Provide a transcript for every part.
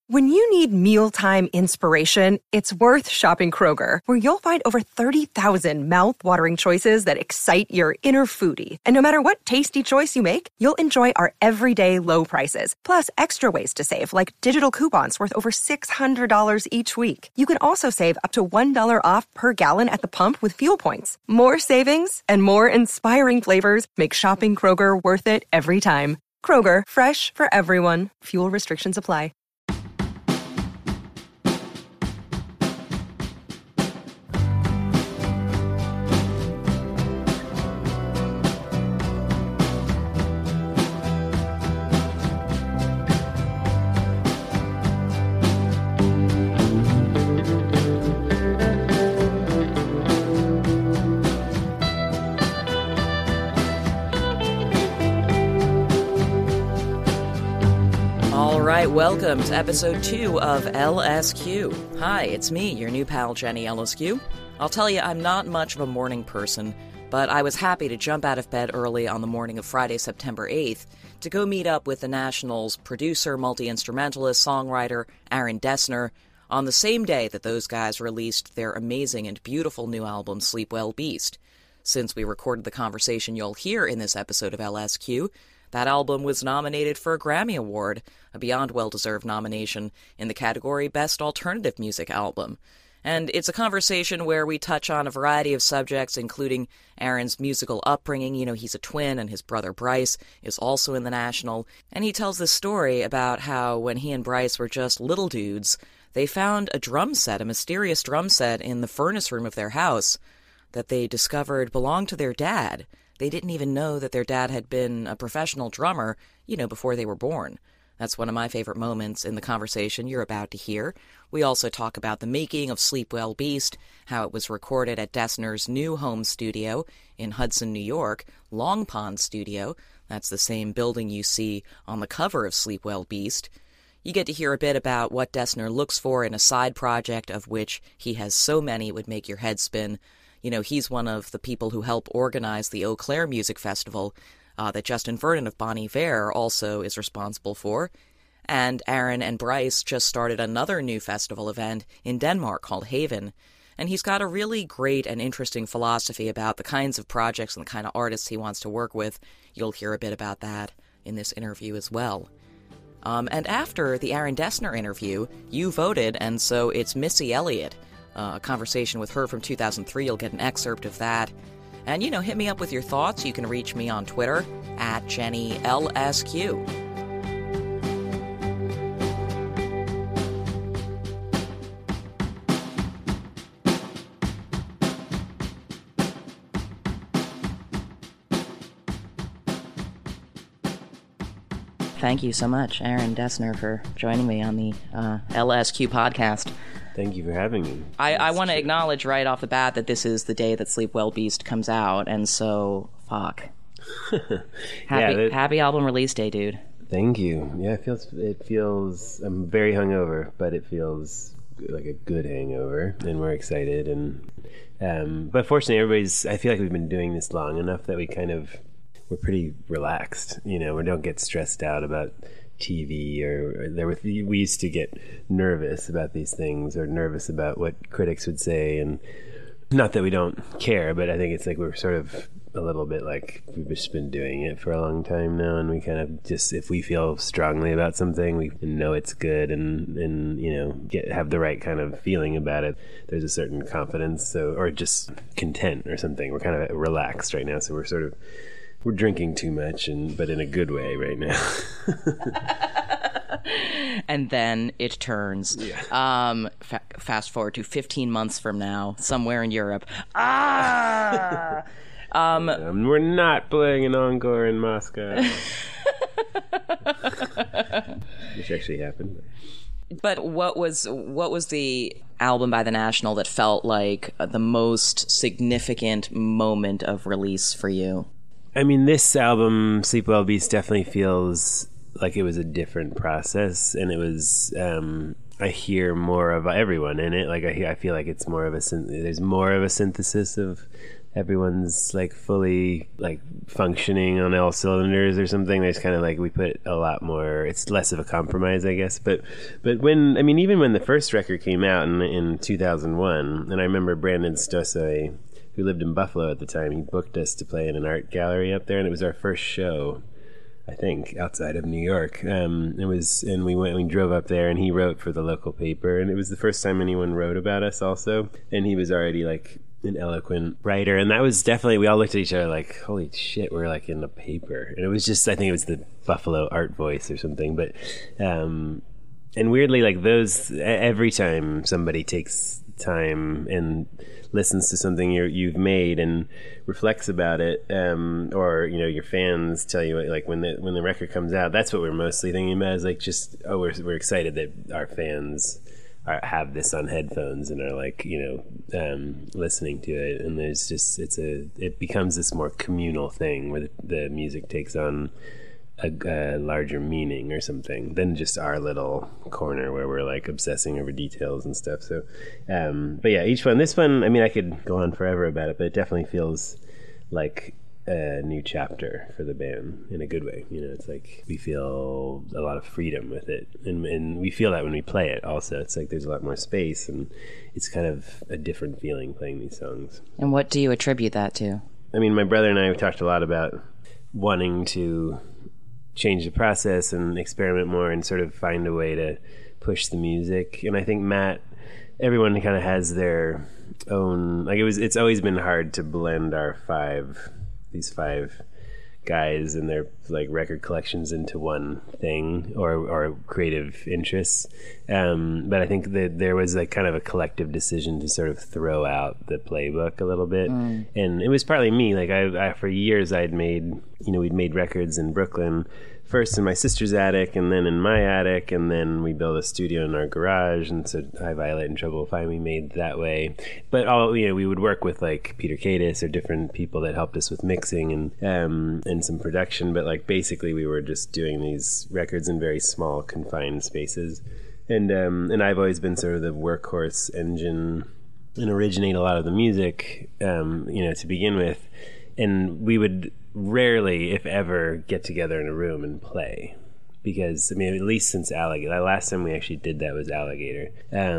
When you need mealtime inspiration, it's worth shopping Kroger, where you'll find over 30,000 mouth-watering choices that excite your inner foodie. And no matter what tasty choice you make, you'll enjoy our everyday low prices, plus extra ways to save, like digital coupons worth over $600 each week. You can also save up to $1 off per gallon at the pump with fuel points. More savings and more inspiring flavors make shopping Kroger worth it every time. Kroger, fresh for everyone. Fuel restrictions apply. Welcome to episode 2 of LSQ. Hi, it's me, your new pal Jenny LSQ. I'll tell you, I'm not much of a morning person, but I was happy to jump out of bed early on the morning of Friday, September 8th, to go meet up with the National's producer, multi-instrumentalist, songwriter, Aaron Dessner, on the same day that those guys released their amazing and beautiful new album, Sleep Well Beast. Since we recorded the conversation you'll hear in this episode of LSQ, that album was nominated for a Grammy Award, a beyond well-deserved nomination, in the category Best Alternative Music Album. And it's a conversation where we touch on a variety of subjects, including Aaron's musical upbringing. You know, he's a twin, and his brother Bryce is also in the National. And he tells this story about how when he and Bryce were just little dudes, they found a drum set, a mysterious drum set, in the furnace room of their house that they discovered belonged to their dad. They didn't even know that their dad had been a professional drummer, before they were born. That's one of my favorite moments in the conversation you're about to hear. We also talk about the making of Sleep Well Beast, how it was recorded at Dessner's new home studio in Hudson, New York, Long Pond Studio. That's the same building you see on the cover of Sleep Well Beast. You get to hear a bit about what Dessner looks for in a side project, of which he has so many it would make your head spin. He's one of the people who help organize the Eau Claire Music Festival that Justin Vernon of Bon Iver also is responsible for. And Aaron and Bryce just started another new festival event in Denmark called Haven. And he's got a really great and interesting philosophy about the kinds of projects and the kind of artists he wants to work with. You'll hear a bit about that in this interview as well. And after the Aaron Dessner interview, you voted, and so it's Missy Elliott. A conversation with her from 2003. You'll get an excerpt of that. And, hit me up with your thoughts. You can reach me on Twitter at JennyLSQ. Thank you so much, Aaron Dessner, for joining me on the LSQ podcast. Thank you for having me. I want to acknowledge right off the bat that this is the day that Sleep Well Beast comes out, and so, fuck. Happy album release day, dude. Thank you. Yeah, it feels, I'm very hungover, but it feels like a good hangover, and we're excited. But fortunately, I feel like we've been doing this long enough that we're pretty relaxed. We don't get stressed out about TV we used to get nervous about these things, or nervous about what critics would say, and not that we don't care, but I think it's like we're sort of a little bit like we've just been doing it for a long time now, and we kind of just, if we feel strongly about something, we know it's good, and have the right kind of feeling about it. There's a certain confidence, or just content or something. We're kind of relaxed right now, so we're drinking too much, but in a good way right now. And then it turns. Yeah. Fast forward to 15 months from now, somewhere in Europe. We're not playing an encore in Moscow. Which actually happened. But what was the album by the National that felt like the most significant moment of release for you? I mean, this album, Sleep Well Beast, definitely feels like it was a different process, and it was, I hear more of everyone in it. Like I feel like it's more of there's more of a synthesis of everyone's like fully like functioning on all cylinders or something. There's kind of like we put a lot more. It's less of a compromise, I guess. But when even when the first record came out in 2001, and I remember Brandon Stossel, who lived in Buffalo at the time, he booked us to play in an art gallery up there, and it was our first show, I think, outside of New York. We drove up there, and he wrote for the local paper, and it was the first time anyone wrote about us also, and he was already like an eloquent writer, and that was definitely, we all looked at each other like, holy shit, we're like in the paper. And it was just, I think it was the Buffalo Art Voice or something, but and weirdly, like those, every time somebody takes time and listens to something you've made and reflects about it, or your fans tell you, like when the record comes out, that's what we're mostly thinking about, is like just, oh, we're excited that our fans have this on headphones and are like listening to it, and there's just it becomes this more communal thing where the music takes on a larger meaning or something than just our little corner where we're like obsessing over details and stuff. So but yeah, this one, I mean, I could go on forever about it, but it definitely feels like a new chapter for the band in a good way. It's like we feel a lot of freedom with it, and we feel that when we play it also. It's like there's a lot more space, and it's kind of a different feeling playing these songs. And what do you attribute that to? I mean, my brother and I have talked a lot about wanting to change the process and experiment more and sort of find a way to push the music. And I think Matt, everyone kind of has their own, like it's always been hard to blend these five guys and their like record collections into one thing or creative interests. But I think that there was like kind of a collective decision to sort of throw out the playbook a little bit. And it was partly me. Like I for years we'd made records in Brooklyn, first in my sister's attic and then in my attic, and then we built a studio in our garage, and so High Violet and Trouble Fine we made that way. But we would work with like Peter Cadis or different people that helped us with mixing and some production, but like basically we were just doing these records in very small confined spaces. And I've always been sort of the workhorse engine and originate a lot of the music, to begin with. And we would rarely, if ever, get together in a room and play. Because, I mean, at least since Alligator, the last time we actually did that was Alligator,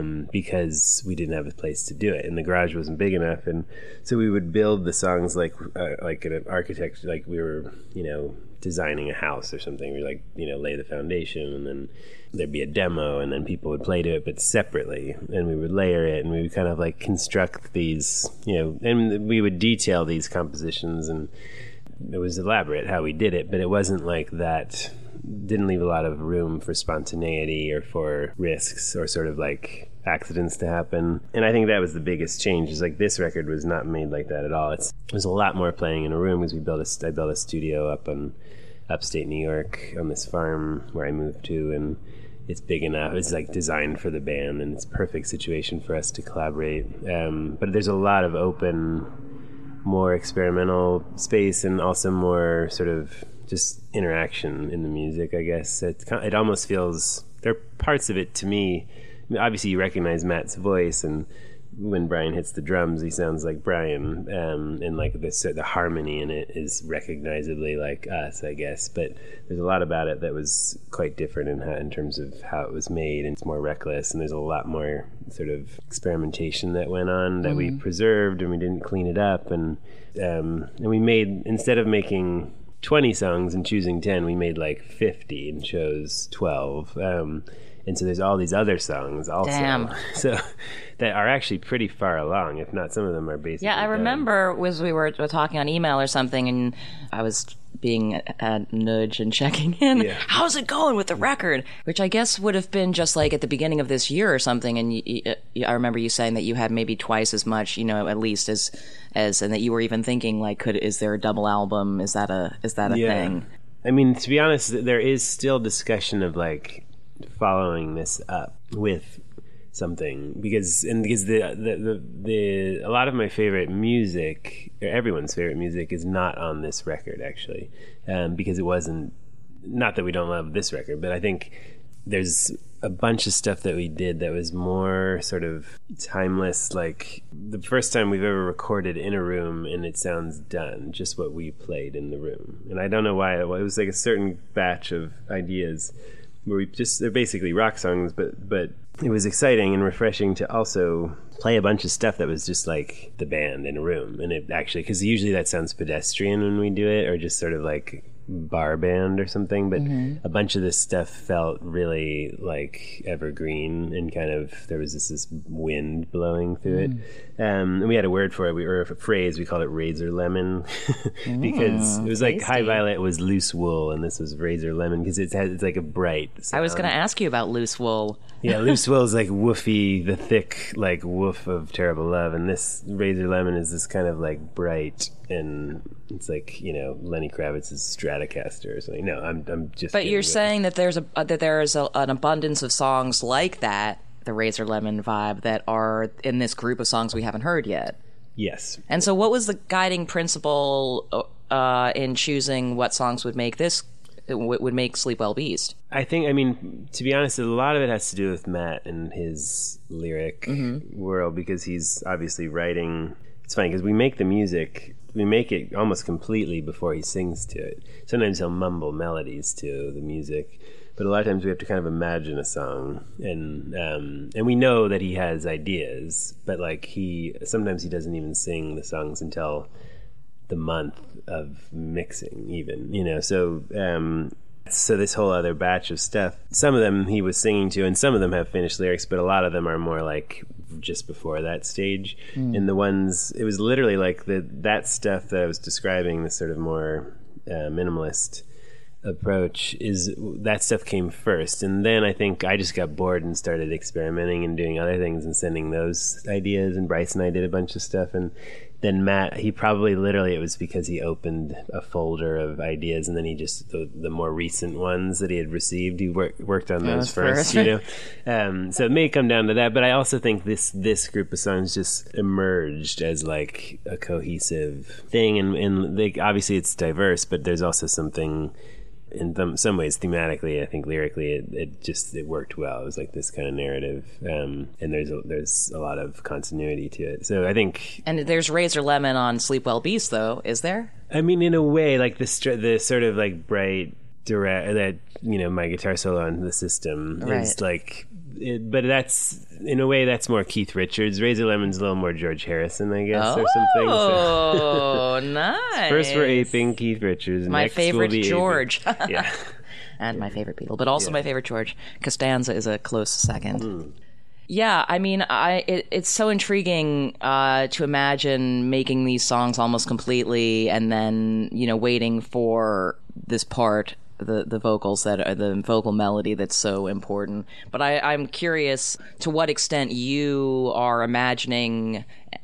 because we didn't have a place to do it, and the garage wasn't big enough. And so we would build the songs like an architect, like we were, designing a house or something. We lay the foundation, and then there'd be a demo, and then people would play to it, but separately, and we would layer it, and we would kind of like construct these, and we would detail these compositions, and it was elaborate how we did it, but it wasn't like that, didn't leave a lot of room for spontaneity or for risks or sort of like accidents to happen. And I think that was the biggest change, is like this record was not made like that at all. It was a lot more playing in a room, because I built a studio up in upstate New York on this farm where I moved to, and it's big enough. It's like designed for the band, and it's a perfect situation for us to collaborate. But there's a lot of open, more experimental space, and also more sort of just interaction in the music, I guess. It almost feels, there are parts of it to me, I mean, obviously you recognize Matt's voice, and when Brian hits the drums, he sounds like Brian, and like the harmony in it is recognizably like us, I guess. But there's a lot about it that was quite different in terms of how it was made, and it's more reckless, and there's a lot more sort of experimentation that went on that we preserved, and we didn't clean it up, and we made, instead of making 20 songs and choosing 10, we made like 50 and chose 12. And so there's all these other songs also. Damn. So that are actually pretty far along, if not some of them are basically Yeah, I remember as we were talking on email or something, and I was being a nudge and checking in. Yeah. How's it going with the record? Which I guess would have been just like at the beginning of this year or something. And I remember you saying that you had maybe twice as much, at least as, and that you were even thinking like, is there a double album? Is that a thing? I mean, to be honest, there is still discussion of like following this up with something, because the a lot of my favorite music, or everyone's favorite music, is not on this record actually, because it wasn't, not that we don't love this record, but I think there's a bunch of stuff that we did that was more sort of timeless, like the first time we've ever recorded in a room and it sounds done, just what we played in the room. And I don't know why, it was like a certain batch of ideas where they're basically rock songs, but it was exciting and refreshing to also play a bunch of stuff that was just like the band in a room. And it actually, because usually that sounds pedestrian when we do it, or just sort of like bar band or something, but a bunch of this stuff felt really like evergreen, and kind of there was this wind blowing through it, and we had a word for it, or a phrase, we called it razor lemon because it was like tasty. High Violet was loose wool and this was razor lemon because it's like a bright sound. I was going to ask you about loose wool. Yeah, loose wool is like woofy, the thick like woof of Terrible Love, and this razor lemon is this kind of like bright, and it's like, you know, Lenny Kravitz's Stratocaster or something. No, I'm just. But you're saying that there's an abundance of songs like that, the Razor Lemon vibe, that are in this group of songs we haven't heard yet. Yes. And so, what was the guiding principle in choosing what songs would make Sleep Well Beast? I think, to be honest, a lot of it has to do with Matt and his lyric world, because he's obviously writing. It's funny because we make the music. We make it almost completely before he sings to it. Sometimes he'll mumble melodies to the music, but a lot of times we have to kind of imagine a song, and we know that he has ideas, but like sometimes he doesn't even sing the songs until the month of mixing, even, you know. So this whole other batch of stuff, some of them he was singing to, and some of them have finished lyrics, but a lot of them are more like just before that stage. And the ones, it was literally like that stuff that I was describing, this sort of more minimalist approach, is that stuff came first, and then I think I just got bored and started experimenting and doing other things and sending those ideas, and Bryce and I did a bunch of stuff, and then Matt, he probably literally, it was because he opened a folder of ideas, and then he just the more recent ones that he had received, he worked on those first, you know. So it may come down to that, but I also think this group of songs just emerged as like a cohesive thing, and they, obviously it's diverse, but there's also something in some ways thematically, I think lyrically it worked well. It was like this kind of narrative, and there's a lot of continuity to it. So I think, and there's Razor Lemon on Sleep Well Beast, though, is there? I mean, in a way, like the sort of like bright direct that, you know, my guitar solo on The System is like. But that's, in a way, that's more Keith Richards. Razor Lemon's a little more George Harrison, I guess, or something. Oh, nice. First we're aping Keith Richards. My next favorite we'll be George. Yeah. And my favorite Beatle, but also my favorite George. Costanza is a close second. Yeah, I mean, it's so intriguing to imagine making these songs almost completely and then, you know, waiting for this part, the vocals that are the vocal melody that's so important. But I'm curious to what extent you are imagining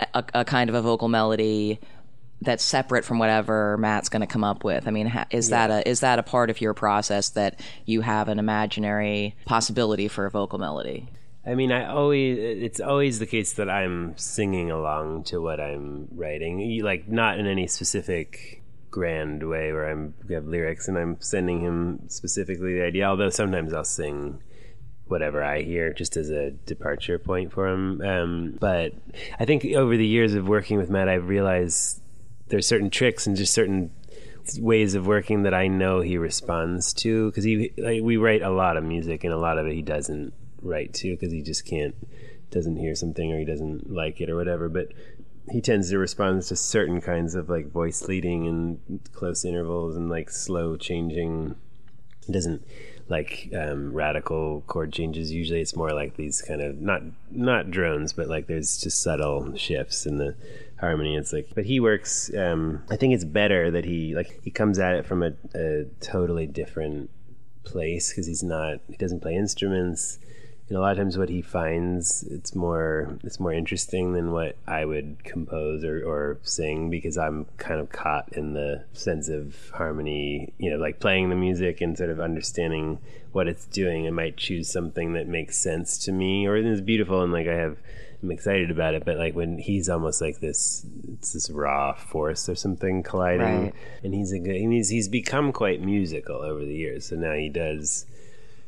a kind of a vocal melody that's separate from whatever Matt's going to come up with. I mean, is that a part of your process, that you have an imaginary possibility for a vocal melody? I mean, it's always the case that I'm singing along to what I'm writing, like not in any specific grand way where we have lyrics and I'm sending him specifically the idea, although sometimes I'll sing whatever I hear just as a departure point for him. But I think over the years of working with Matt, I've realized there's certain tricks and just certain ways of working that I know he responds to, because we write a lot of music and a lot of it he doesn't write to because he just doesn't hear something or he doesn't like it or whatever, but he tends to respond to certain kinds of like voice leading and close intervals and like slow changing. He doesn't like radical chord changes. Usually it's more like these kind of not drones, but like there's just subtle shifts in the harmony. It's like, but he works, I think it's better that he comes at it from a totally different place, because he doesn't play instruments. And a lot of times what he finds, it's more interesting than what I would compose or sing, because I'm kind of caught in the sense of harmony, you know, like playing the music and sort of understanding what it's doing. I might choose something that makes sense to me or is beautiful, and like I'm excited about it, but like when he's almost like this raw force or something colliding, and he's become quite musical over the years. So now he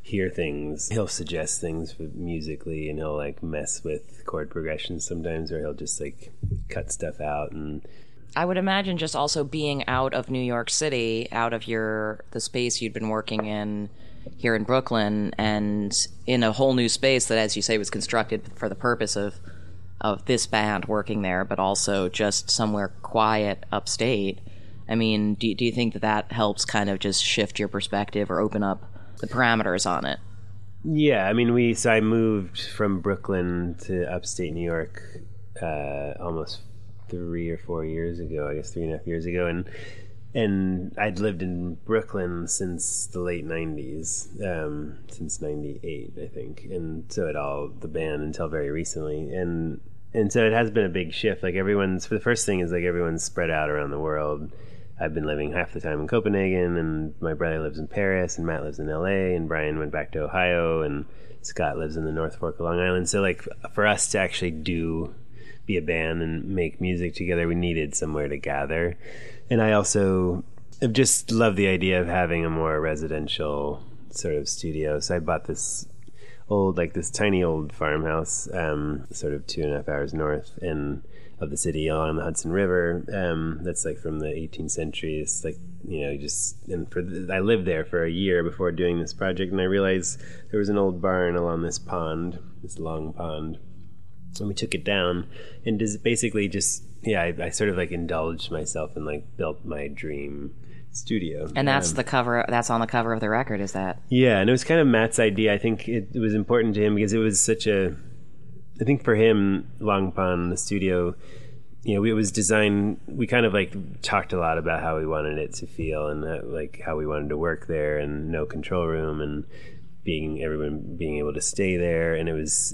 hear things. He'll suggest things musically, and he'll like mess with chord progressions sometimes, or he'll just like cut stuff out. And I would imagine just also being out of New York City, out of the space you'd been working in here in Brooklyn, and in a whole new space that, as you say, was constructed for the purpose of this band working there, but also just somewhere quiet upstate. I mean, do you think that helps kind of just shift your perspective or open up the parameters on it? Yeah, I mean, so I moved from Brooklyn to upstate New York almost 3 or 4 years ago, I guess 3.5 years ago, and I'd lived in Brooklyn since the late 90s, since 98, I think, and so the band until very recently, and so it has been a big shift. Like the first thing is like everyone's spread out around the world. I've been living half the time in Copenhagen, and my brother lives in Paris, and Matt lives in LA, and Brian went back to Ohio, and Scott lives in the North Fork of Long Island. So like for us to actually be a band and make music together, we needed somewhere to gather. And I also have just loved the idea of having a more residential sort of studio. So I bought this tiny old farmhouse, sort of 2.5 hours north of the city along the Hudson River. That's like from the 18th century. It's like, I lived there for a year before doing this project, and I realized there was an old barn along this long pond. And we took it down and basically I sort of like indulged myself and like built my dream studio. And that's that's on the cover of the record, is that? Yeah, and it was kind of Matt's idea. I think it was important to him because it was I think for him, Long Pond, the studio, it was designed, we kind of like talked a lot about how we wanted it to feel and like how we wanted to work there, and no control room, and everyone being able to stay there, and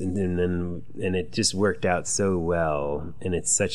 and it just worked out so well. And it's such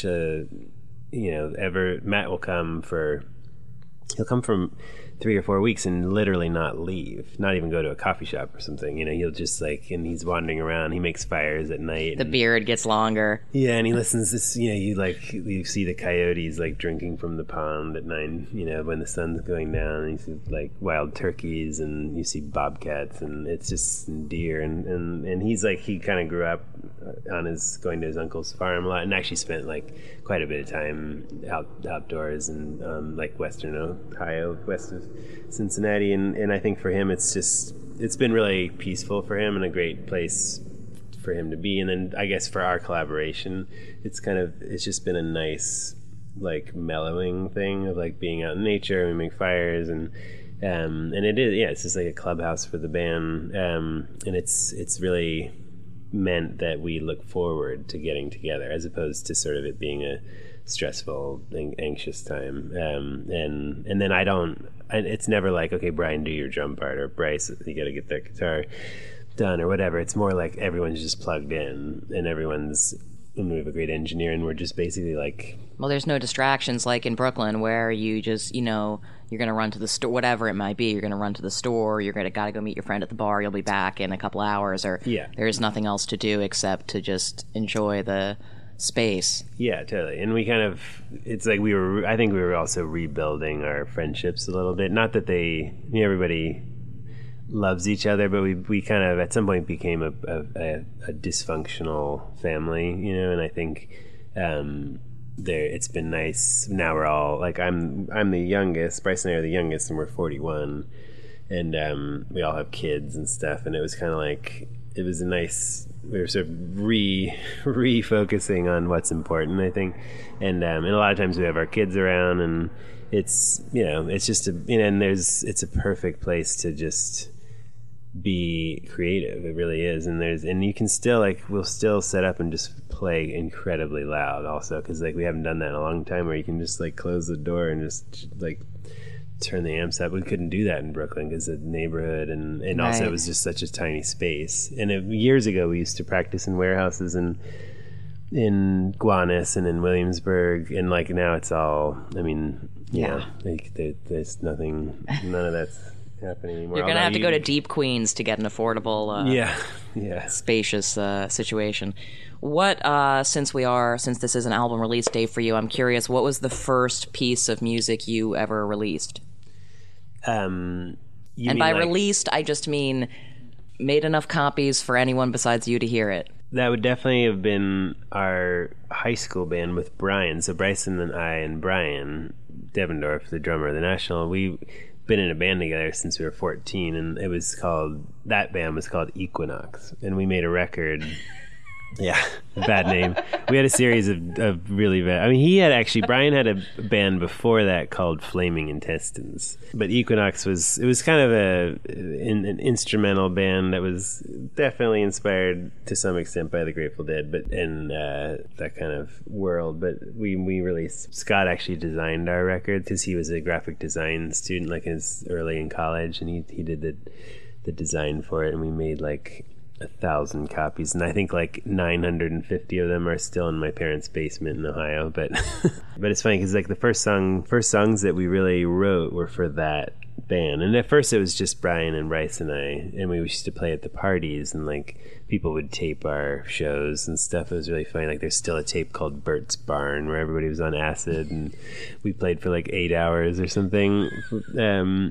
Matt will come he'll come from 3 or 4 weeks and literally not leave, not even go to a coffee shop or something. He'll just and he's wandering around. He makes fires at night. The beard gets longer. Yeah, and he listens to you see the coyotes like drinking from the pond at night, when the sun's going down, and you see like wild turkeys, and you see bobcats, and it's just deer, and he's like, he kind of grew up going to his uncle's farm a lot, and actually spent like quite a bit of time outdoors in like Western Ohio, west of Cincinnati, and I think for him it's been really peaceful for him and a great place for him to be. And then I guess for our collaboration, it's just been a nice like mellowing thing of like being out in nature, and we make fires, and it is, it's just like a clubhouse for the band, and it's really meant that we look forward to getting together as opposed to sort of it being a stressful, anxious time, and then it's never like, okay, Brian, do your drum part, or Bryce, you got to get that guitar done, or whatever. It's more like everyone's just plugged in, and we have a great engineer, and we're just basically like, well, there's no distractions like in Brooklyn where you just you're going to run to the store, whatever it might be. You're going to run to the store. You're going to gotta go meet your friend at the bar. You'll be back in a couple hours, or there's nothing else to do except to just enjoy the space. Yeah, totally. And we it's like I think we were also rebuilding our friendships a little bit. Not that everybody loves each other, but we kind of at some point became a dysfunctional family, and I think it's been nice. Now we're all like, I'm the youngest, Bryce and I are the youngest, and we're 41, and we all have kids and stuff, and it was kind of like, it was a nice, we were sort of refocusing on what's important, I think, and a lot of times we have our kids around, and it's it's just it's a perfect place to just be creative. It really is. And you can still we'll still set up and just play incredibly loud also, because we haven't done that in a long time, where you can just close the door and just turn the amps up. We couldn't do that in Brooklyn because of the neighborhood, and right. Also it was just such a tiny space. And years ago we used to practice in warehouses in Gowanus and in Williamsburg, and now it's all, there's nothing, none of that's happening anymore. You're gonna have to go to Deep Queens to get an affordable spacious situation. What since this is an album release day for you, I'm curious, what was the first piece of music you ever released? And by released, I just mean made enough copies for anyone besides you to hear it? That would definitely have been our high school band with Brian. So Bryson and I and Brian Devendorf, the drummer of the National, we've been in a band together since we were 14, and that band was called Equinox, and we made a record. Yeah, bad name. We had a series of really bad. I mean, Brian had a band before that called Flaming Intestines. But Equinox was kind of an instrumental band that was definitely inspired to some extent by the Grateful Dead, but in that kind of world. But we released. Scott actually designed our record because he was a graphic design student, like early in college, and he did the design for it, and we made like 1,000 copies, and I think like 950 of them are still in my parents' basement in Ohio. But but it's funny because like the first songs that we really wrote were for that band, and at first it was just Brian and Bryce and I, and we used to play at the parties, and like people would tape our shows and stuff. It was really funny. Like there's still a tape called Bert's Barn where everybody was on acid, and we played for like 8 hours or something. And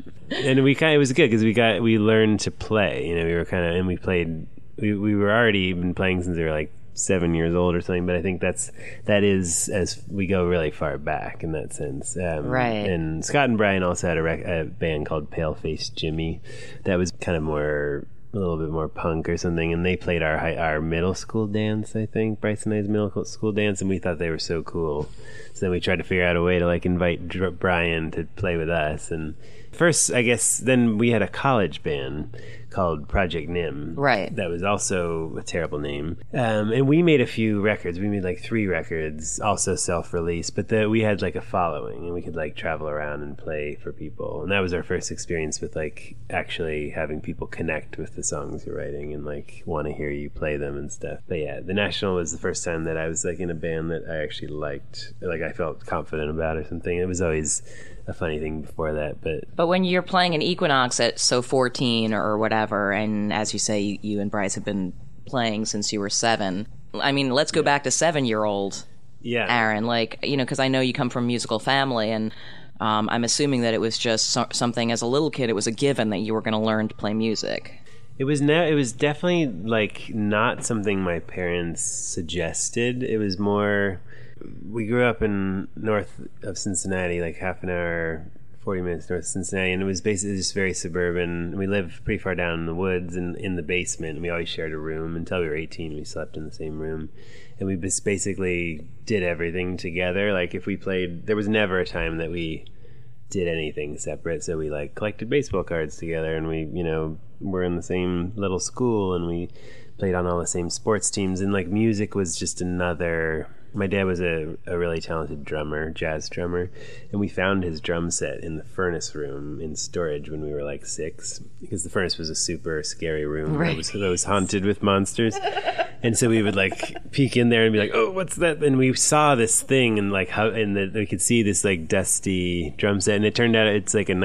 it was good because we learned to play. We were and we played. We were already been playing since we were like 7 years old or something, but I think that is as we go really far back in that sense. Right. And Scott and Brian also had a band called Paleface Jimmy that was kind of a little bit more punk or something, and they played our middle school dance, I think, Bryce and I's middle school dance, and we thought they were so cool. So then we tried to figure out a way to like invite Brian to play with us. And first, I guess, then we had a college band called Project Nim. Right. That was also a terrible name. And we made a few records. We made like 3 records, also self-released, but we had like a following, and we could like travel around and play for people. And that was our first experience with like actually having people connect with the songs you're writing and like want to hear you play them and stuff. But yeah, the National was the first time that I was like in a band that I actually liked, like I felt confident about or something. It was always a funny thing before that, but when you're playing an Equinox at 14 or whatever, and as you say, you and Bryce have been playing since you were 7. I mean, let's go back to 7-year-old Aaron, like, because I know you come from a musical family, and I'm assuming that it was just something as a little kid, it was a given that you were going to learn to play music. It was definitely like not something my parents suggested. It was more, we grew up in north of Cincinnati, like half an hour, 40 minutes north of Cincinnati, and it was basically just very suburban. We lived pretty far down in the woods and in the basement, and we always shared a room. Until we were 18, we slept in the same room, and we just basically did everything together. Like if we played, there was never a time that we did anything separate. So we like collected baseball cards together, and we were in the same little school, and we played on all the same sports teams, and like music was just another. My dad was a really talented drummer, jazz drummer, and we found his drum set in the furnace room in storage when we were like 6, because the furnace was a super scary room that was haunted with monsters. And so we would like peek in there and be like, "Oh, what's that?" And we saw this thing, and like we could see this like dusty drum set, and it turned out it's like a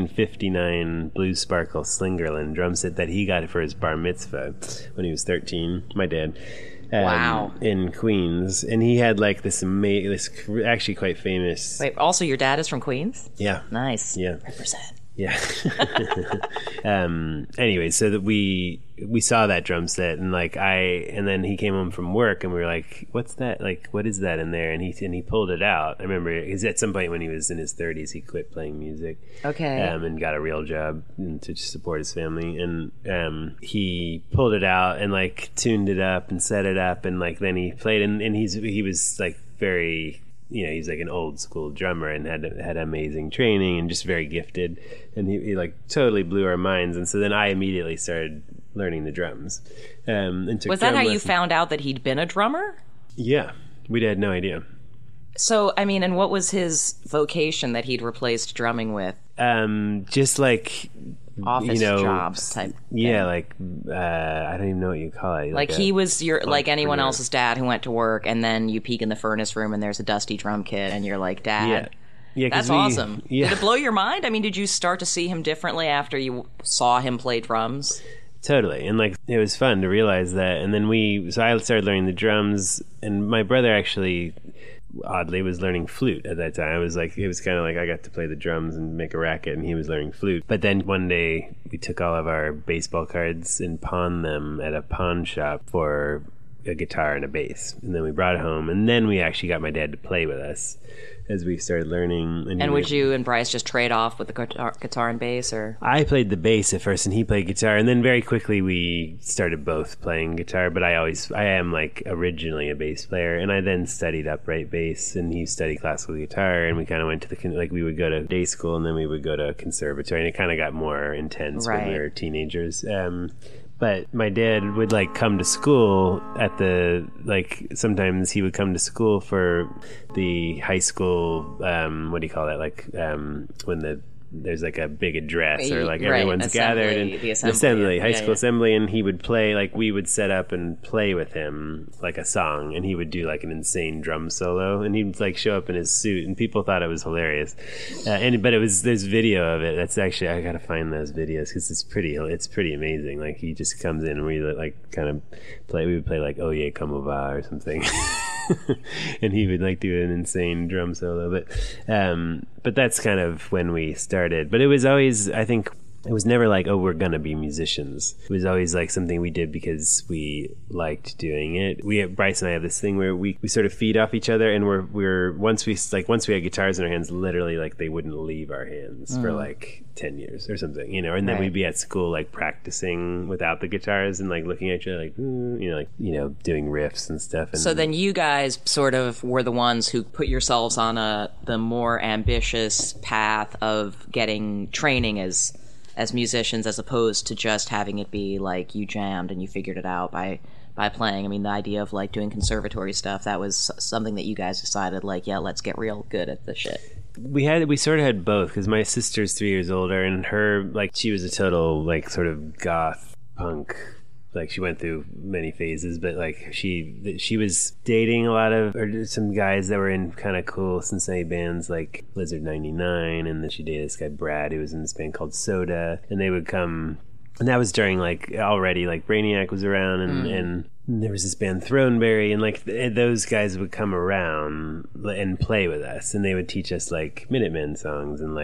1959 Blue Sparkle Slingerland drum set that he got for his bar mitzvah when he was 13. My dad. Wow. In Queens, and he had like this actually quite famous. Wait, also your dad is from Queens? Yeah. Nice. Yeah. Represent. Yeah. Anyway, so that we saw that drum set, and like and then he came home from work, and we were like, "What's that? Like, what is that in there?" And he pulled it out. I remember because at some point when he was in his 30s, he quit playing music. Okay. And got a real job to support his family, and he pulled it out and like tuned it up and set it up, and like then he played, and he was like very. He's like an old school drummer and had amazing training and just very gifted, and he like totally blew our minds. And so then I immediately started learning the drums. And was that how you found out that he'd been a drummer? Yeah, we had no idea. So, I mean, and what was his vocation that he'd replaced drumming with? Just like office jobs type yeah thing. Like I don't even know what you call it, like he was your like anyone else's dad who went to work, and then you peek in the furnace room and there's a dusty drum kit, and you're like, Dad, that's awesome. Did it blow your mind? I mean, did you start to see him differently after you saw him play drums? Totally. And like it was fun to realize that. And then so I started learning the drums, and my brother actually oddly was learning flute at that time. It was kind of like I got to play the drums and make a racket, and he was learning flute. But then one day we took all of our baseball cards and pawned them at a pawn shop for a guitar and a bass, and then we brought it home, and then we actually got my dad to play with us as we started learning. And would you and Bryce just trade off with the guitar and bass, or? I played the bass at first and he played guitar, and then very quickly we started both playing guitar. But I am like originally a bass player, and I then studied upright bass, and he studied classical guitar, and we kind of went to we would go to day school, and then we would go to conservatory, and it kind of got more intense when we were teenagers. But my dad would come to school at sometimes he would come to school for the high school, what do you call that? When there's a big address, or everyone's gathered, and the assembly, high school assembly, and he would play, we would set up and play with him a song, and he would do an insane drum solo, and he'd show up in his suit, and people thought it was hilarious. But there's video of it. That's actually, I gotta find those videos because it's pretty amazing. He just comes in and we kind of play. We would play Oye Como Va or something. And he would do an insane drum solo, but that's kind of when we started. But it was always, I think, it was never we're gonna be musicians. It was always something we did because we liked doing it. Bryce and I have this thing where we sort of feed off each other, and we're once we had guitars in our hands, literally they wouldn't leave our hands for 10 years or something, and then we'd be at school practicing without the guitars and looking at each other doing riffs and stuff. And so then you guys sort of were the ones who put yourselves on the more ambitious path of getting training as musicians, as opposed to just having it be you jammed and you figured it out by playing. I mean, the idea of doing conservatory stuff, that was something that you guys decided let's get real good at this shit. We sort of had both, because my sister's 3 years older, and her she was a total sort of goth punk. She went through many phases, but she was dating a lot of some guys that were in kind of cool Cincinnati bands like Blizzard 99, and then she dated this guy Brad who was in this band called Soda, and they would come, and that was during already Brainiac was around, and there was this band Throneberry, and those guys would come around and play with us, and they would teach us Minutemen songs, and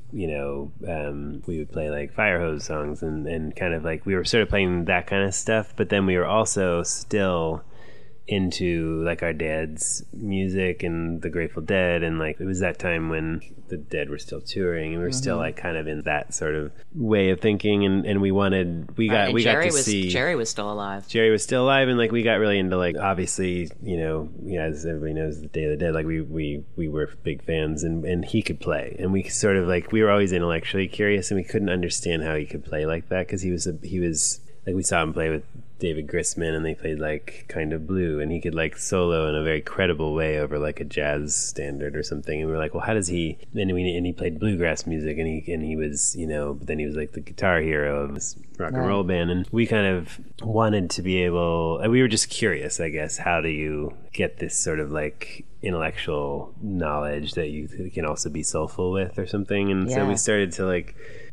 we would play Firehose songs, and kind of we were sort of playing that kind of stuff, but then we were also still into our dad's music and the Grateful Dead, and it was that time when the Dead were still touring, and we were still kind of in that sort of way of thinking, and we got to see Jerry was still alive. Jerry was still alive, and we got really into obviously, as everybody knows, the Day of the Dead, we were big fans, and he could play, and we sort of we were always intellectually curious, and we couldn't understand how he could play like that, because he was we saw him play with David Grisman, and they played Kind of Blue, and he could solo in a very credible way over a jazz standard or something, and we were well, how does he? And he played bluegrass music, and he was but then he was the guitar hero of this rock and roll band, and we kind of wanted to be able. We were just curious, I guess. How do you get this sort of intellectual knowledge that you can also be soulful with, or something? And so we started to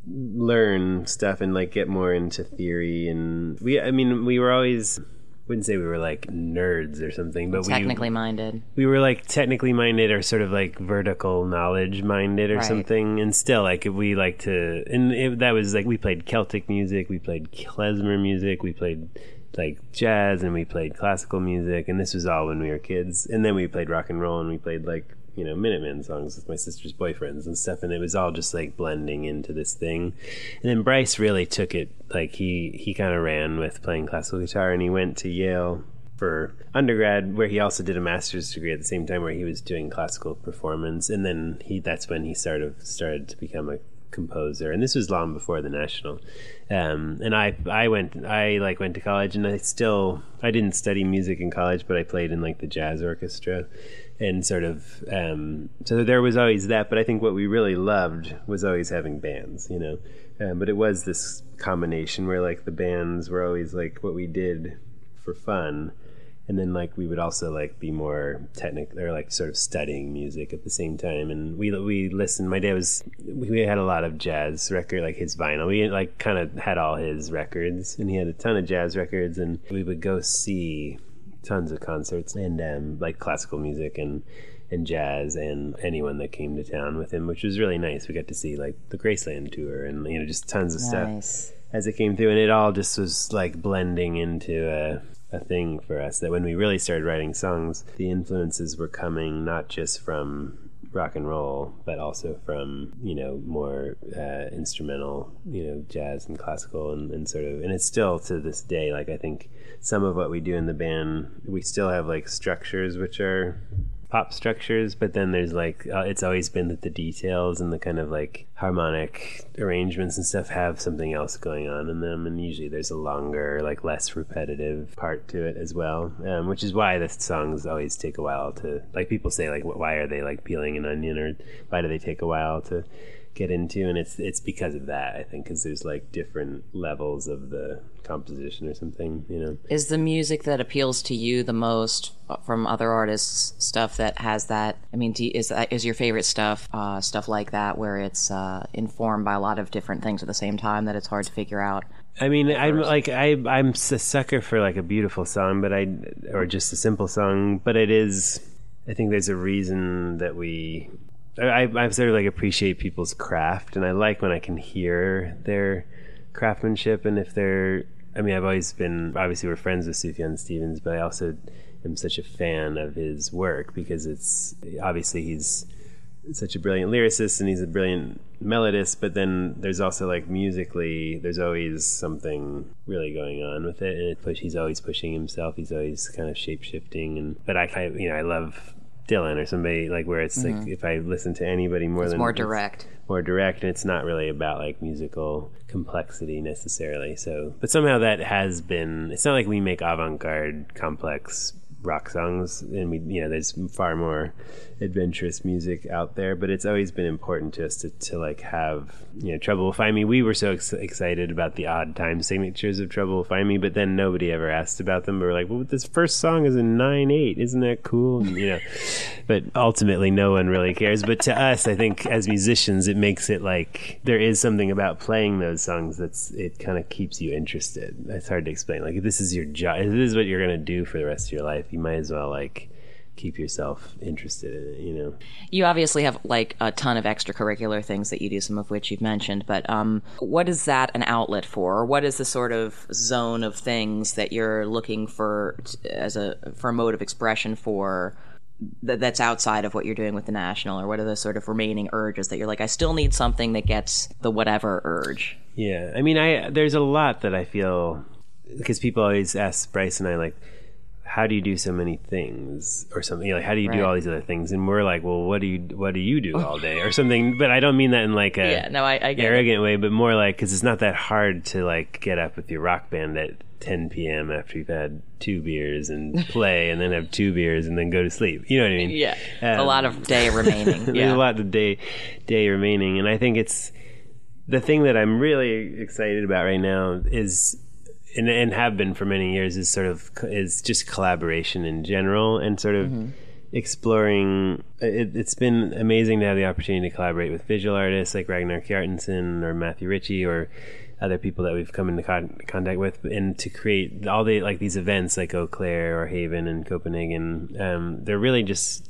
learn stuff and get more into theory, and we were always, wouldn't say we were nerds or something, but technically minded. We were technically minded, or sort of vertical knowledge minded or something, and still we like to, and that was we played Celtic music, we played klezmer music, we played jazz, and we played classical music, and this was all when we were kids, and then we played rock and roll, and we played Minutemen songs with my sister's boyfriends and stuff, and it was all just blending into this thing. And then Bryce really took it, he kind of ran with playing classical guitar, and he went to Yale for undergrad, where he also did a master's degree at the same time, where he was doing classical performance, and then that's when he started to become a composer, and this was long before the National. And I went to college, and I didn't study music in college, but I played in the jazz orchestra, and sort of so there was always that. But I think what we really loved was always having bands, but it was this combination where the bands were always what we did for fun, and then we would also be more technical, or sort of studying music at the same time. And we listened. My dad we had a lot of jazz record, his vinyl. We kind of had all his records, and he had a ton of jazz records, and we would go see tons of concerts and classical music, and and jazz and anyone that came to town with him, which was really nice. We got to see like the Graceland tour and, you know, just tons of stuff as it came through, and it all just was like blending into a thing for us, that when we really started writing songs, the influences were coming not just from rock and roll, but also from, you know, more instrumental, you know, jazz and classical and sort of, and it's still to this day, like I think some of what we do in the band, we still have like structures which are pop structures, but then there's like it's always been that the details and the kind of like harmonic arrangements and stuff have something else going on in them, and usually there's a longer, like less repetitive part to it as well, which is why the songs always take a while to, like people say like why are they like peeling an onion, or why do they take a while to get into, and it's because of that, I think, because there's like different levels of the composition or something, you know. Is the music that appeals to you the most from other artists stuff that has that, I mean, is your favorite stuff like that, where it's informed by a lot of different things at the same time that it's hard to figure out? I mean, I'm a sucker for like a beautiful song, or just a simple song, but it is, I think there's a reason that I sort of like appreciate people's craft, and I like when I can hear their craftsmanship. And if they're, I mean, I've always been, obviously we're friends with Sufjan Stevens, but I also am such a fan of his work because it's, obviously he's such a brilliant lyricist and he's a brilliant melodist, but then there's also like musically, there's always something really going on with it, and he's always pushing himself, he's always kind of shape-shifting, but I love Dylan or somebody like where it's like if I listen to anybody it's more direct, and it's not really about like musical complexity necessarily. So, but somehow that has been, it's not like we make avant-garde complex rock songs, and we, you know, there's far more adventurous music out there, but it's always been important to us to like have, you know, Trouble Will Find Me. We were so excited about the odd time signatures of Trouble Will Find Me, but then nobody ever asked about them. We were like, well, this first song is in 9/8, isn't that cool? And, you know, but ultimately no one really cares. But to us, I think as musicians, it makes it like there is something about playing those songs it kind of keeps you interested. It's hard to explain. Like, if this is your job, if this is what you're going to do for the rest of your life, you might as well like keep yourself interested in it, you know. You obviously have like a ton of extracurricular things that you do, some of which you've mentioned, but what is that an outlet for? Or what is the sort of zone of things that you're looking for for a mode of expression for that's outside of what you're doing with the National? Or what are the sort of remaining urges that you're like, I still need something that gets the whatever urge? Yeah, I mean, there's a lot that I feel, because people always ask Bryce and I, like, how do you do so many things or something, you know, like, how do you do all these other things? And we're like, well, what do you do all day or something? But I don't mean that in like a I get arrogant way, but more like, because it's not that hard to like get up with your rock band at 10 p.m. after you've had 2 beers and play, and then have 2 beers and then go to sleep. You know what I mean? Yeah. A lot of day remaining. There's a lot of day remaining. And I think it's the thing that I'm really excited about right now is, and have been for many years, is just collaboration in general, and sort of exploring. It's been amazing to have the opportunity to collaborate with visual artists like Ragnar Kjartansson or Matthew Ritchie or other people that we've come into contact with, and to create all the like these events like Eau Claire or Haven and Copenhagen. They're really just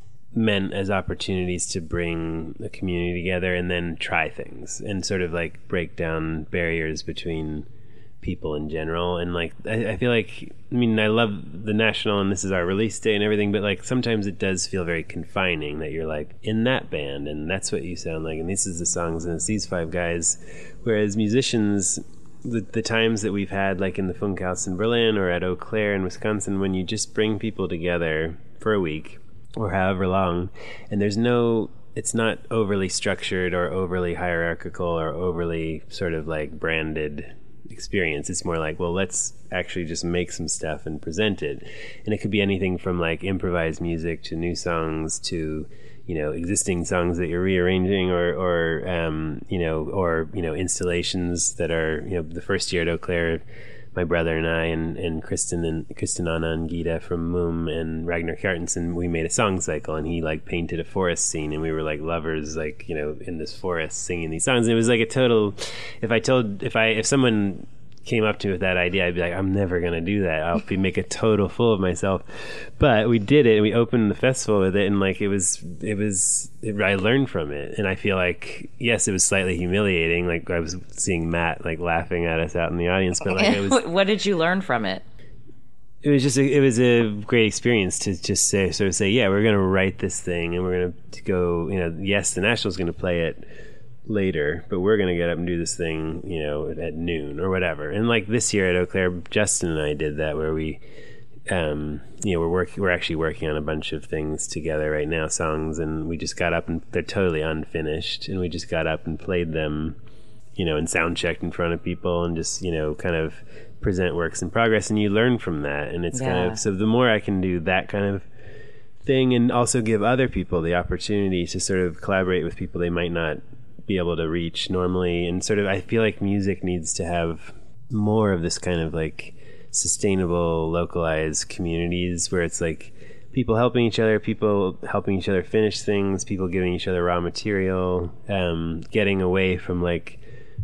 meant as opportunities to bring the community together and then try things and sort of like break down barriers between people in general. And like I feel like, I mean, I love the National and this is our release day and everything, but like sometimes it does feel very confining that you're like in that band and that's what you sound like and this is the songs and it's these 5 guys. Whereas musicians, the times that we've had like in the Funkhaus in Berlin or at Eau Claire in Wisconsin, when you just bring people together for a week or however long, and it's not overly structured or overly hierarchical or overly sort of like branded experience. It's more like, well, let's actually just make some stuff and present it. And it could be anything from like improvised music to new songs to, you know, existing songs that you're rearranging or installations that are, you know, the first year at Eau Claire, my brother and I and Kristen Anna and Gita from Moom and Ragnar Kjartansson, we made a song cycle, and he like painted a forest scene, and we were like lovers, like, you know, in this forest singing these songs. And it was like a total. If someone came up to me with that idea, I'd be like, I'm never going to do that. I'll make a total fool of myself. But we did it, and we opened the festival with it, and like I learned from it. And I feel like, yes, it was slightly humiliating. Like I was seeing Matt like laughing at us out in the audience, but like it was. What did you learn from it? It was a great experience to just say, yeah, we're going to write this thing, and we're going to go, yes, the National's going to play it later, but we're going to get up and do this thing, at noon or whatever. And like this year at Eau Claire, Justin and I did that, where we, we're actually working on a bunch of things together right now, songs, and we just got up, and they're totally unfinished, and we just got up and played them, and sound checked in front of people, and just, kind of present works in progress, and you learn from that. And it's kind of, so the more I can do that kind of thing, and also give other people the opportunity to sort of collaborate with people they might not be able to reach normally, and sort of, I feel like music needs to have more of this kind of like sustainable, localized communities where it's like people helping each other finish things, people giving each other raw material, getting away from like,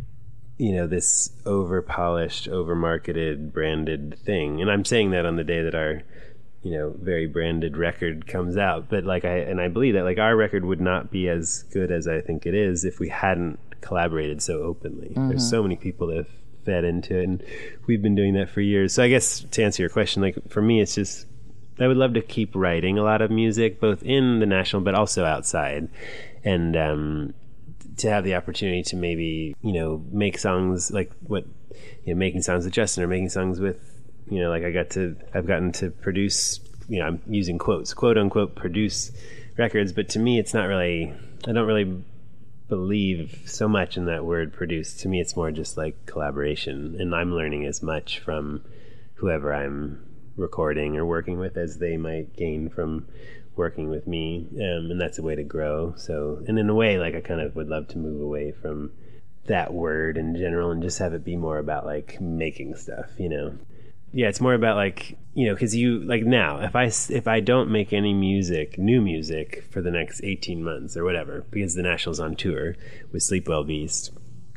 this over-polished, over-marketed, branded thing. And I'm saying that on the day that our very branded record comes out, but like I believe that like our record would not be as good as I think it is if we hadn't collaborated so openly. There's so many people that have fed into it, and we've been doing that for years. So I guess to answer your question, like for me, it's just I would love to keep writing a lot of music, both in the National but also outside, and to have the opportunity to maybe make songs like making songs with Justin, or making songs with like I've gotten to produce, I'm using quotes, quote unquote, produce records. But to me, it's not really, I don't really believe so much in that word produce. To me, it's more just like collaboration. And I'm learning as much from whoever I'm recording or working with as they might gain from working with me. And that's a way to grow. So, and in a way, like I kind of would love to move away from that word in general and just have it be more about like making stuff, Yeah, it's more about like, because now, if I don't make any new music for the next 18 months or whatever, because the National's on tour with Sleepwell Beast,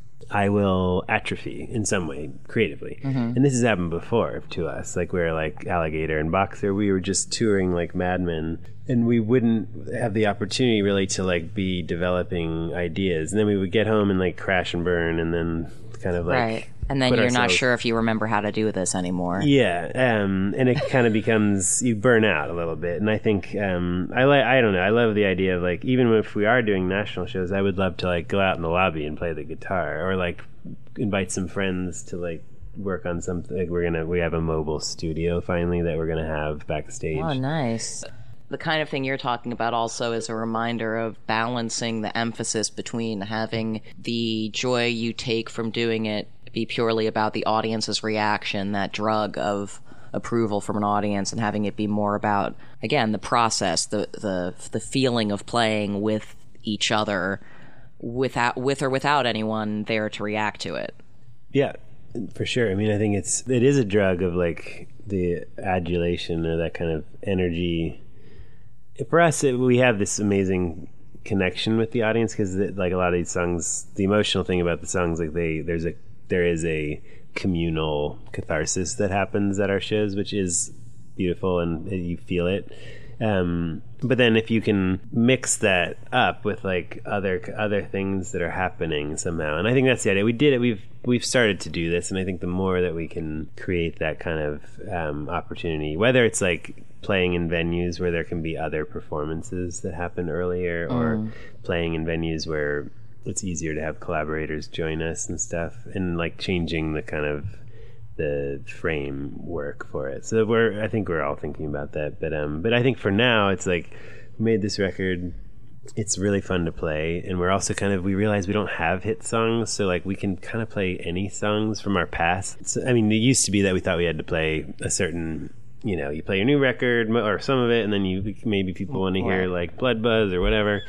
I will atrophy in some way creatively. And this has happened before to us. Like we're like Alligator and Boxer, we were just touring like madmen, and we wouldn't have the opportunity really to like be developing ideas. And then we would get home and like crash and burn, and then kind of like... Right. And then you're not sure if you remember how to do this anymore. Yeah, and it kind of becomes, you burn out a little bit. And I think, I don't know, I love the idea of like, even if we are doing National shows, I would love to like go out in the lobby and play the guitar, or like invite some friends to like work on something. Like we have a mobile studio finally that we're going to have backstage. Oh, nice. The kind of thing you're talking about also is a reminder of balancing the emphasis between having the joy you take from doing it be purely about the audience's reaction, that drug of approval from an audience, and having it be more about, again, the process, the feeling of playing with each other with or without anyone there to react to it. Yeah, for sure. I mean, I think it is a drug of like the adulation or that kind of energy. For us, we have this amazing connection with the audience because like a lot of these songs, the emotional thing about the songs, like there is a communal catharsis that happens at our shows, which is beautiful, and you feel it. But then if you can mix that up with like other things that are happening somehow, and I think that's the idea. We did it. We've started to do this, and I think the more that we can create that kind of opportunity, whether it's like playing in venues where there can be other performances that happen earlier, or playing in venues where it's easier to have collaborators join us and stuff, and like changing the kind of the framework for it. So I think we're all thinking about that, but I think for now it's like we made this record, it's really fun to play, and we're also we realize we don't have hit songs, so like we can kind of play any songs from our past. So, I mean, it used to be that we thought we had to play a certain, you play your new record or some of it, and then maybe people want to hear like Blood Buzz or whatever.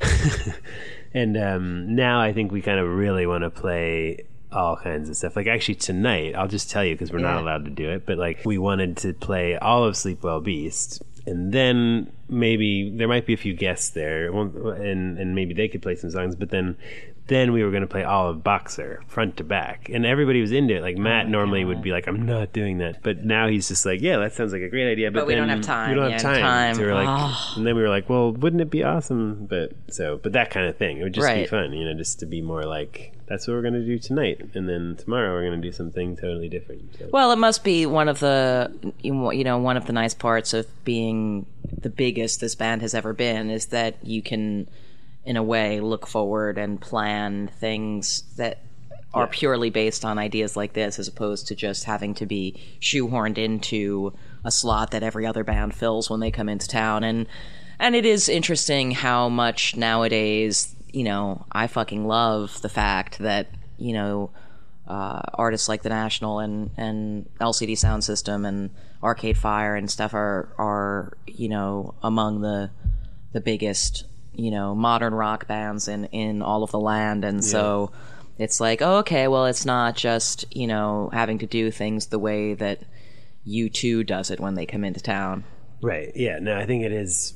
And now I think we kind of really want to play all kinds of stuff. Like actually tonight, I'll just tell you because we're not allowed to do it, but like we wanted to play all of Sleepwell Beast, and then maybe there might be a few guests there, and maybe they could play some songs, but then then we were going to play all of Boxer front to back, and everybody was into it. Like Matt normally would be like, I'm not doing that, but now he's just like, yeah, that sounds like a great idea, but we don't have time. We don't have time. So we're like, and then we were like, well, wouldn't it be awesome? But that kind of thing, it would just be fun, just to be more like, that's what we're going to do tonight, and then tomorrow we're going to do something totally different. So. Well, it must be one of the one of the nice parts of being the biggest this band has ever been is that you can, in a way, look forward and plan things that are purely based on ideas like this, as opposed to just having to be shoehorned into a slot that every other band fills when they come into town. And it is interesting how much nowadays, I fucking love the fact that, artists like The National and LCD Sound System and Arcade Fire and stuff are among the biggest, modern rock bands in all of the land. And so it's like, oh, okay, well, it's not just, having to do things the way that U2 does it when they come into town. Right. Yeah. No, I think it is.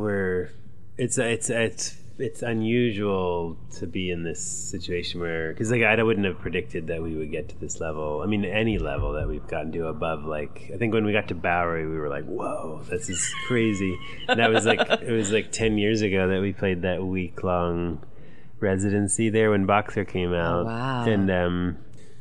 It's unusual to be in this situation where, because I wouldn't have predicted that we would get to this level. I mean, any level that we've gotten to above, like, I think when we got to Bowery, we were like, whoa, this is crazy. And that was it was like 10 years ago that we played that week-long residency there when Boxer came out. Oh, wow. And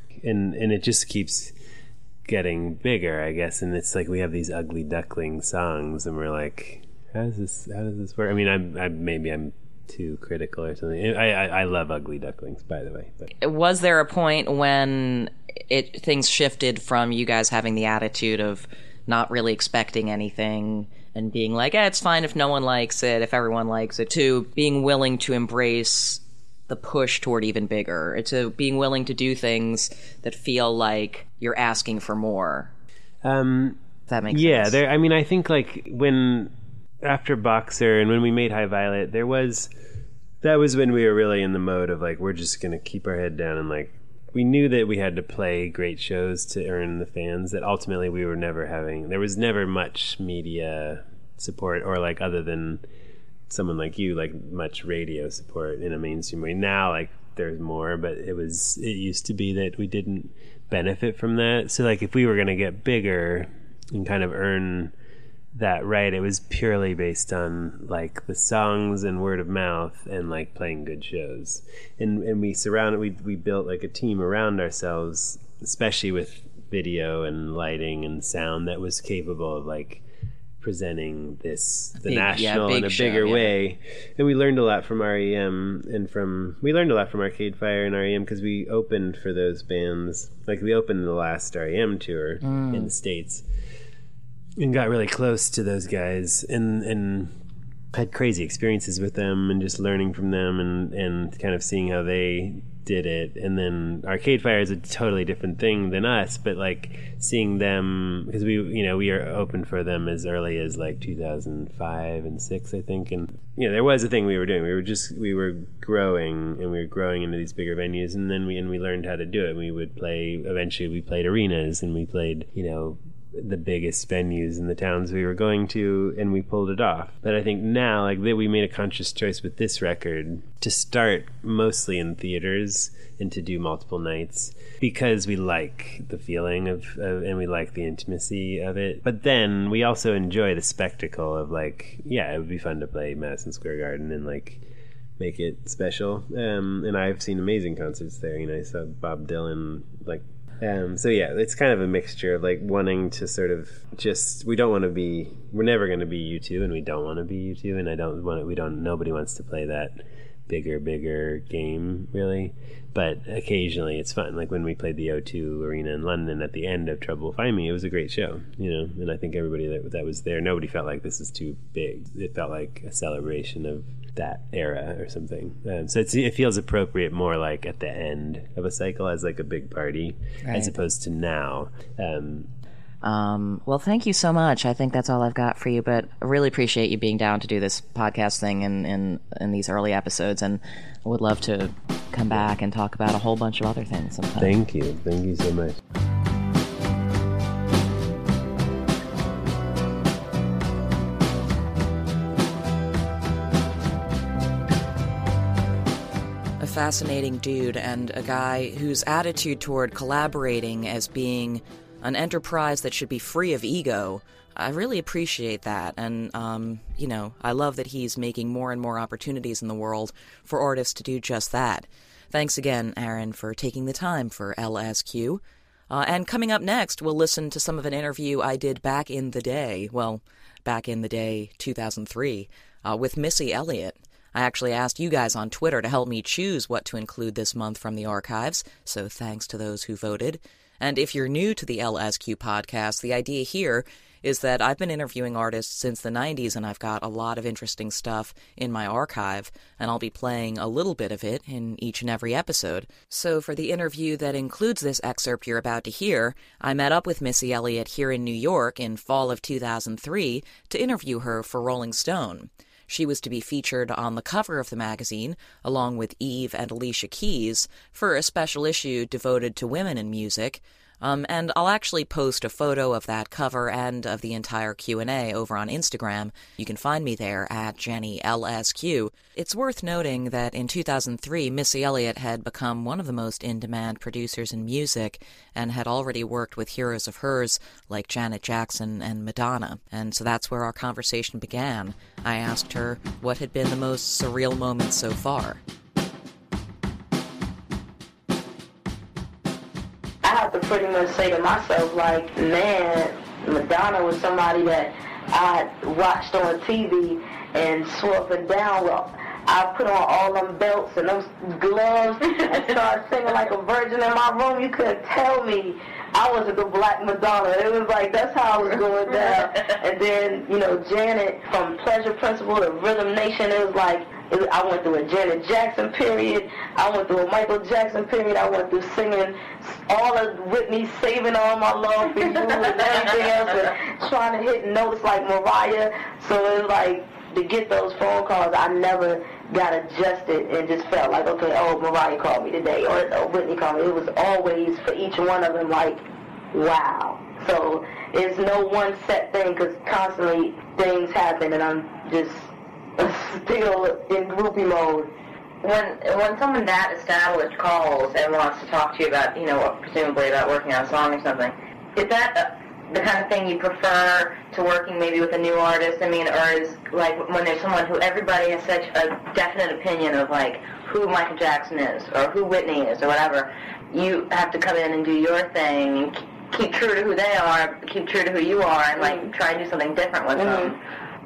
it just keeps getting bigger, I guess. And it's like we have these Ugly Duckling songs, and we're like, how does this work? I mean, maybe I'm too critical or something. I love Ugly Ducklings, by the way. But. Was there a point when things shifted from you guys having the attitude of not really expecting anything and being like, it's fine if no one likes it, if everyone likes it, to being willing to embrace the push toward even bigger, to being willing to do things that feel like you're asking for more? If that makes sense. Yeah, I think like after Boxer and when we made High Violet, that was when we were really in the mode of like, we're just going to keep our head down, and like we knew that we had to play great shows to earn the fans that ultimately we were never having. There was never much media support, or like other than someone like you, like much radio support in a mainstream way. Now like there's more, but it used to be that we didn't benefit from that. So like if we were going to get bigger and kind of earn that right, it was purely based on like the songs and word of mouth and like playing good shows, and we built like a team around ourselves, especially with video and lighting and sound, that was capable of like presenting the National in a bigger way. And we learned a lot from REM and we learned a lot from Arcade Fire and REM, because we opened for those bands. Like we opened the last REM tour in the States and got really close to those guys and had crazy experiences with them, and just learning from them and kind of seeing how they did it. And then Arcade Fire is a totally different thing than us, but like seeing them, because we are open for them as early as like 2005 and 6, I think. And there was a thing we were doing. We were growing, and we were growing into these bigger venues, and then we learned how to do it. Eventually we played arenas, and we played the biggest venues in the towns we were going to, and we pulled it off. But I think now, like, that we made a conscious choice with this record to start mostly in theaters and to do multiple nights, because we like the feeling of and we like the intimacy of it. But then we also enjoy the spectacle of like, it would be fun to play Madison Square Garden and like make it special. And I've seen amazing concerts there. I saw Bob Dylan, like. So it's kind of a mixture of like wanting to sort of we're never going to be U2, and we don't want to be U2, and nobody wants to play that bigger game really, but occasionally it's fun. Like when we played the O2 Arena in London at the end of Trouble Will Find Me, it was a great show, and I think everybody that was there, nobody felt like this is too big. It felt like a celebration of that era or something. So it feels appropriate more like at the end of a cycle as like a big party, right, as opposed to now. Well, thank you so much. I think that's all I've got for you, but I really appreciate you being down to do this podcast thing in these early episodes, and I would love to come back and talk about a whole bunch of other things sometime. Thank you so much. A fascinating dude and a guy whose attitude toward collaborating as being an enterprise that should be free of ego. I really appreciate that, and, I love that he's making more and more opportunities in the world for artists to do just that. Thanks again, Aaron, for taking the time for LSQ. And coming up next, we'll listen to some of an interview I did back in the day, 2003, with Missy Elliott. I actually asked you guys on Twitter to help me choose what to include this month from the archives, so thanks to those who voted. And if you're new to the LSQ podcast, the idea here is that I've been interviewing artists since the 90s, and I've got a lot of interesting stuff in my archive, and I'll be playing a little bit of it in each and every episode. So for the interview that includes this excerpt you're about to hear, I met up with Missy Elliott here in New York in fall of 2003 to interview her for Rolling Stone. She was to be featured on the cover of the magazine, along with Eve and Alicia Keys, for a special issue devoted to women in music. And I'll actually post a photo of that cover and of the entire Q&A over on Instagram. You can find me there at JennyLSQ. It's worth noting that in 2003, Missy Elliott had become one of the most in-demand producers in music and had already worked with heroes of hers like Janet Jackson and Madonna. And so that's where our conversation began. I asked her what had been the most surreal moment so far. I have to pretty much say to myself, like, man, Madonna was somebody that I watched on TV and swore up and down. Well, I put on all them belts and those gloves and started singing like a virgin in my room. You couldn't tell me I wasn't the Black Madonna. It was like, that's how I was going down. And then, Janet, from Pleasure Principle to Rhythm Nation, it was like, I went through a Janet Jackson period. I went through a Michael Jackson period. I went through singing all of Whitney, Saving All My Love for You and everything else, and trying to hit notes like Mariah. So it was like, to get those phone calls, I never got adjusted and just felt like, okay, Mariah called me today, or Whitney called me. It was always, for each one of them, like, wow. So it's no one set thing, because constantly things happen, and I'm just still in groupie mode. When someone that established calls and wants to talk to you about, presumably about working on a song or something, is that the kind of thing you prefer to working maybe with a new artist? I mean, or is, like, when there's someone who everybody has such a definite opinion of, like, who Michael Jackson is or who Whitney is or whatever, you have to come in and do your thing and keep true to who they are, keep true to who you are, and, like, try and do something different with them.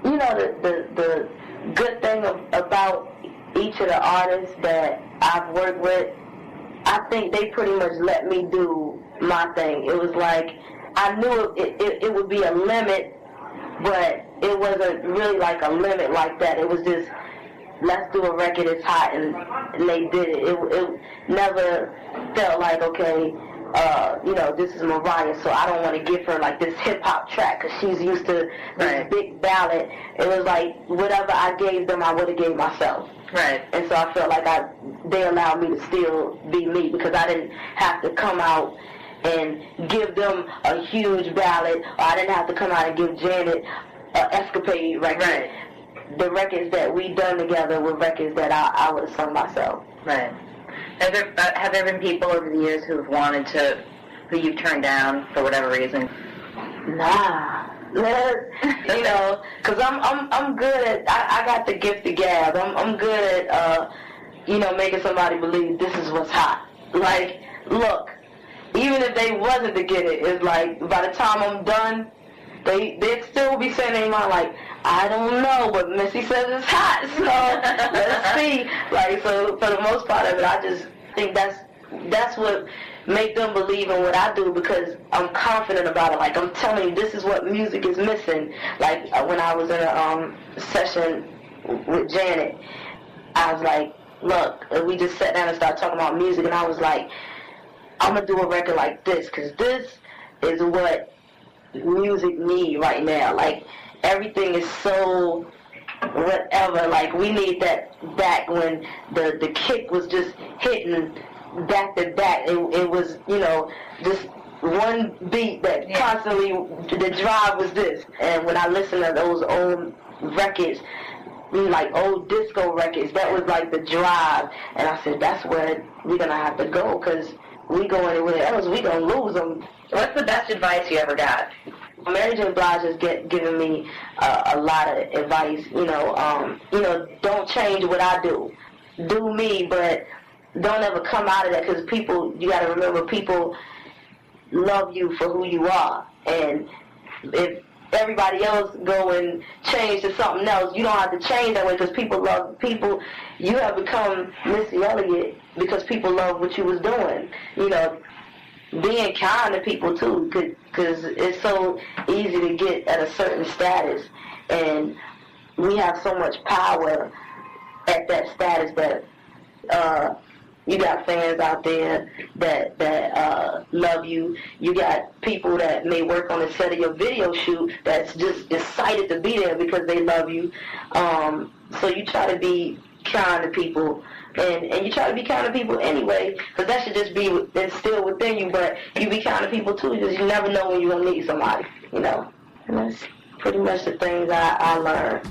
The good thing about each of the artists that I've worked with, I think they pretty much let me do my thing. It was like, I knew it would be a limit, but it wasn't really like a limit like that. It was just, let's do a record that's hot, and they did it. It never felt like, okay, this is Mariah, so I don't want to give her like this hip-hop track, because she's used to this big ballad. It was like, whatever I gave them, I would have gave myself. Right. And so I felt like they allowed me to still be me, because I didn't have to come out and give them a huge ballad, or I didn't have to come out and give Janet an Escapade record. Right. The records that we done together were records that I would have sung myself. Right. Have there been people over the years who you've turned down for whatever reason? Nah. Because I'm good at, I got the gift of gab. I'm good at, making somebody believe this is what's hot. Like, look, even if they wasn't to get it, it's like, by the time I'm done, they'd still be saying in their mind, like, I don't know, but Missy says it's hot, so let's see. Like, so for the most part of it, I just think that's what make them believe in what I do, because I'm confident about it. Like, I'm telling you, this is what music is missing. Like, when I was in a session with Janet, I was like, look, we just sat down and started talking about music, and I was like, I'm going to do a record like this, because this is what music need right now. Like, everything is so whatever. Like, we need that back when the kick was just hitting back to back. It was, just one beat that constantly, the drive was this. And when I listen to those old records, like old disco records. That was like the drive. And I said, that's where we're going to have to go, because we go anywhere else, we going to lose them. What's the best advice you ever got? Mary J. Blige has given me a lot of advice. Don't change what I do. Do me, but don't ever come out of that, because people, you got to remember, people love you for who you are. And if everybody else go and change to something else, you don't have to change that way, because people love people. You have become Missy Elliott because people love what you was doing. Being kind to people too, because it's so easy to get at a certain status, and we have so much power at that status that you got fans out there that love you. You got people that may work on the set of your video shoot that's just excited to be there because they love you. So you try to be kind to people, and you try to be kind to people anyway, because that should just be instilled within you, but you be kind to people too, because you never know when you're going to need somebody, And that's pretty much the things I learned.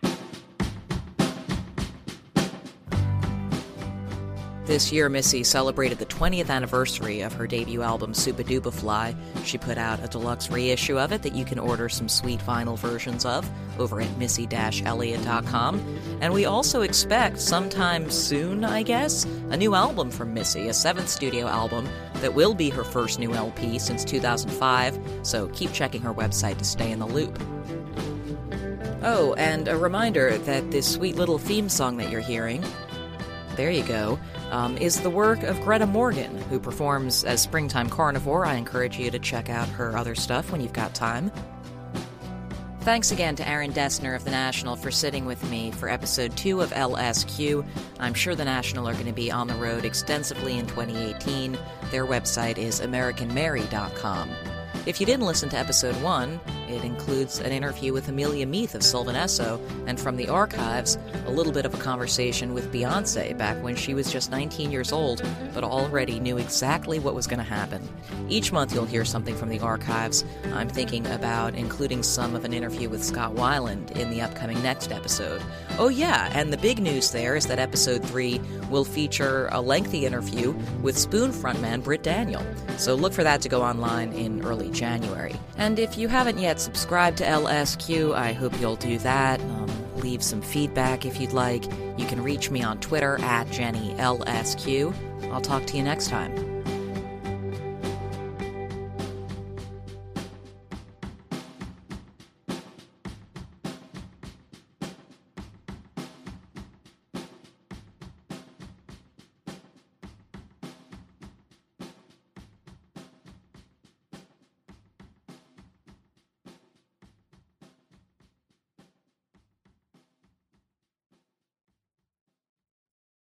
This year, Missy celebrated the 20th anniversary of her debut album, Supa Dupa Fly. She put out a deluxe reissue of it that you can order some sweet vinyl versions of over at missy-elliott.com. And we also expect sometime soon, I guess, a new album from Missy, a 7th studio album that will be her first new LP since 2005, so keep checking her website to stay in the loop. Oh, and a reminder that this sweet little theme song that you're hearing, there you go, is the work of Greta Morgan, who performs as Springtime Carnivore. I encourage you to check out her other stuff when you've got time. Thanks again to Aaron Dessner of The National for sitting with me for episode 2 of LSQ. I'm sure The National are going to be on the road extensively in 2018. Their website is AmericanMary.com. If you didn't listen to episode 1, it includes an interview with Amelia Meath of Sylvan Esso, and from the archives, a little bit of a conversation with Beyoncé back when she was just 19 years old, but already knew exactly what was going to happen. Each month you'll hear something from the archives. I'm thinking about including some of an interview with Scott Weiland in the upcoming next episode. Oh yeah, and the big news there is that episode 3 will feature a lengthy interview with Spoon frontman Britt Daniel, so look for that to go online in early January. And if you haven't yet subscribed to LSQ, I hope you'll do that. Leave some feedback if you'd like. You can reach me on Twitter at JennyLSQ. I'll talk to you next time.